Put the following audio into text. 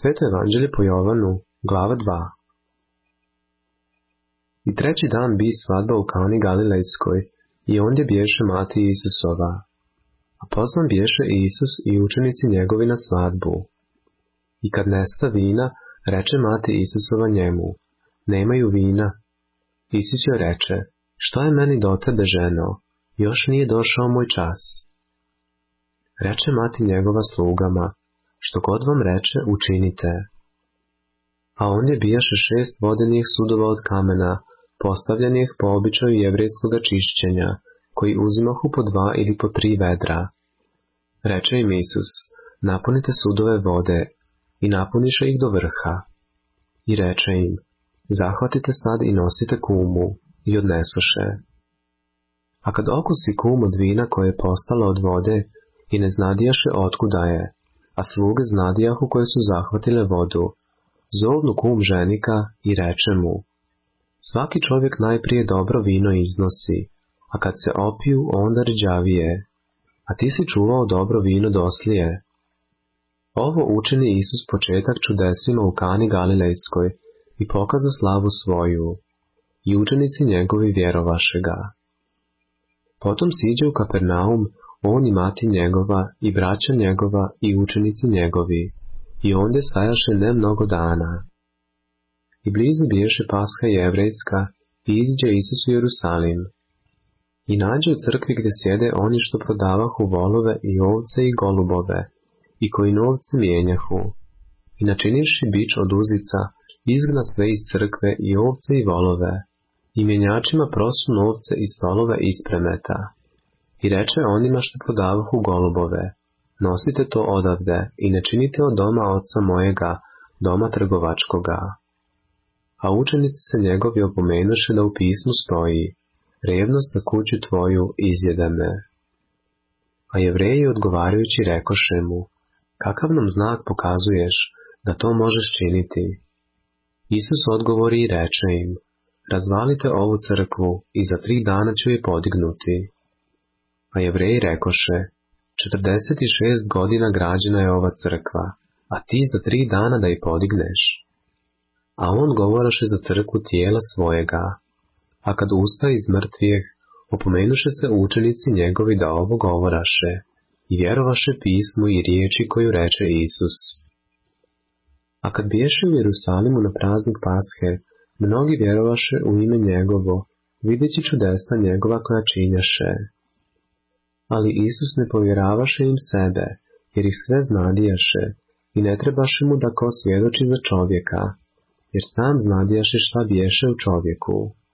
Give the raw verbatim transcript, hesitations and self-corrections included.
Sveto evanđelje po Jovanu, glava dva. I treći dan bi svadba u Kani Galilejskoj, i ondje biješe mati Isusova. A pozvan biješe Isus i učenici njegovi na svadbu. I kad nesta vina, reče mati Isusova njemu, nemaju vina. Isus joj reče, šta je meni do tebe, ženo, još nije došao moj čas. Reče mati njegova slugama, što god vam reče, učinite. A ondje bijaše šest vodenih sudova od kamena, postavljenih po običaju jevrejskoga čišćenja, koji uzimahu po dva ili po tri vedra. Reče im Isus, napunite sudove vode, i napuniše ih do vrha. I reče im, zahvatite sad i nosite kumu, i odnesoše. A kad okusi kum od vina koje je postalo od vode, i ne znadijaše otkuda je, a sluge znadijahu koje su zahvatile vodu, zovnu kum ženika i reče mu, svaki čovjek najprije dobro vino iznosi, a kad se opiju, onda rđavije, a ti si čuvao dobro vino doslije. Ovo učini Isus početak čudesima u Kani Galilejskoj i pokaza slavu svoju, i učenici njegovi vjerovaše ga. Potom siđe u Kapernaum, on i mati njegova, i braća njegova, i učenici njegovi, i ondje stajaše ne mnogo dana. I blizu biješe Pasha jevrejska, i izđe Isus u Jerusalim. I nađe u crkvi gdje sjede oni što prodavahu volove i ovce i golubove, i koji novce mijenjahu. I načinivši bič od uzica, izgna sve iz crkve i ovce i volove, i mjenjačima prosu novce i stolove ispremeta. I reče onima što prodavahu golubove, nosite to odavde i ne činite od doma oca mojega, doma trgovačkoga. A učenici se njegovi opomenuše da u pismu stoji, revnost za kuću tvoju izjede me. A Jevreji odgovarajući rekoše mu, kakav nam znak pokazuješ da to možeš činiti? Isus odgovori i reče im, razvalite ovu crkvu i za tri dana ću je podignuti. A Jevreji rekoše, četrdeset i šest godina građena je ova crkva, a ti za tri dana da je podigneš. A on govoraše za crkvu tijela svojega. A kad usta iz mrtvijeh, opomenuše se učenici njegovi da ovo govoraše, i vjerovaše pismu i riječi koju reče Isus. A kad biješe u Jerusalimu na praznik Pashe, mnogi vjerovaše u ime njegovo, videći čudesa njegova koja činjaše. Ali Isus ne povjeravaše im sebe, jer ih sve znadijaše, i ne trebaše mu da ko svjedoči za čovjeka, jer sam znadijaše šta biješe u čovjeku.